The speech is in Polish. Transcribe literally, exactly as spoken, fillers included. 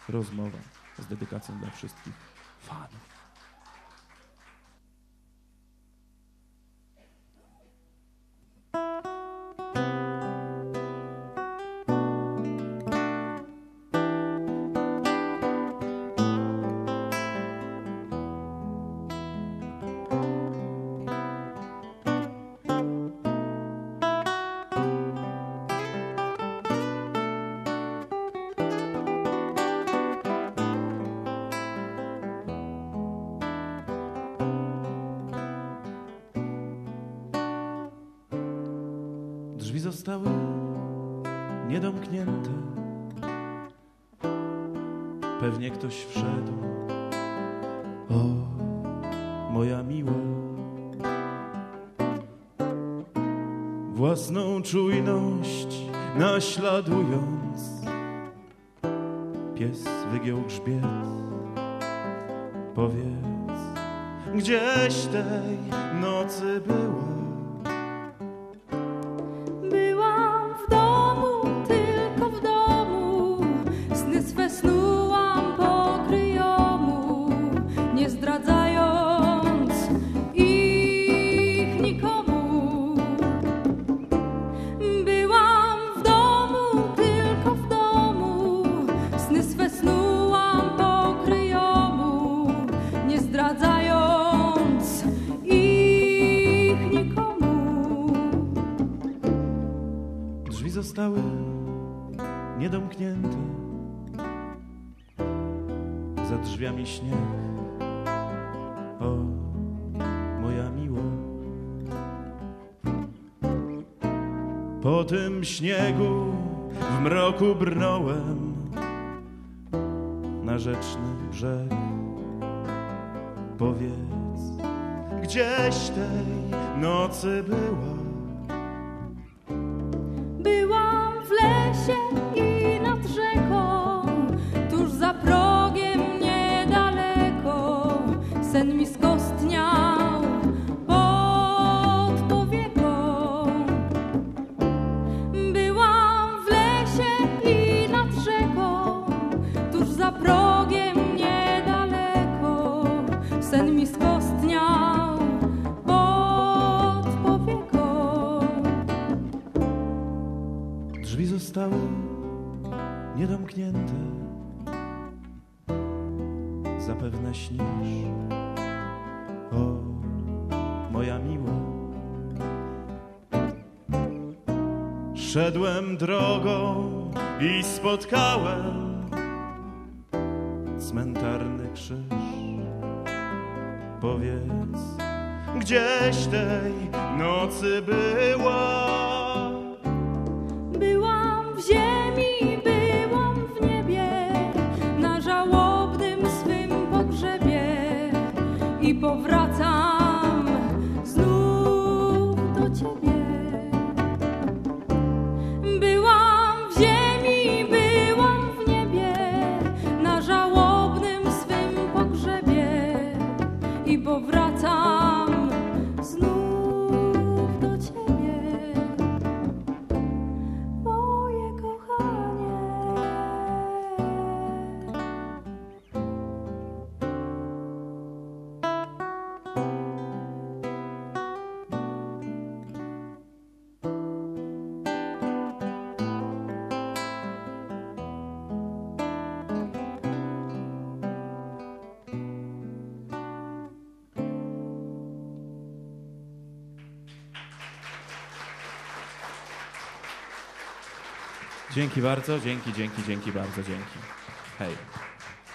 rozmowa z dedykacją dla wszystkich fanów. Drzwi zostały niedomknięte, pewnie ktoś wszedł. O, moja miła, własną czujność naśladując, pies wygiął grzbiet. Powiedz, gdzieś tej nocy była? Drzwi zostały niedomknięte, za drzwiami śnieg. O, moja miła, po tym śniegu w mroku brnąłem na rzeczny brzeg. Powiedz, gdzieś tej nocy była? I nad rzeką, tuż za progiem niedaleko, sen mi skostniał pod powieką. Byłam w lesie i nad rzeką, tuż za progiem niedaleko, sen mi skostniał pod powieką. Drzwi zostały niedomknięte, zapewne śnisz. O, moja miła, szedłem drogą i spotkałem cmentarny krzyż. Powiedz, gdzieś tej nocy była? Byłam w ziemi, byłam w niebie, na żałobnym swym pogrzebie i powracam znów do ciebie. Byłam w ziemi, byłam w niebie, na żałobnym swym pogrzebie i powracam znów do ciebie. Dzięki bardzo, dzięki, dzięki, dzięki bardzo, dzięki. Hej.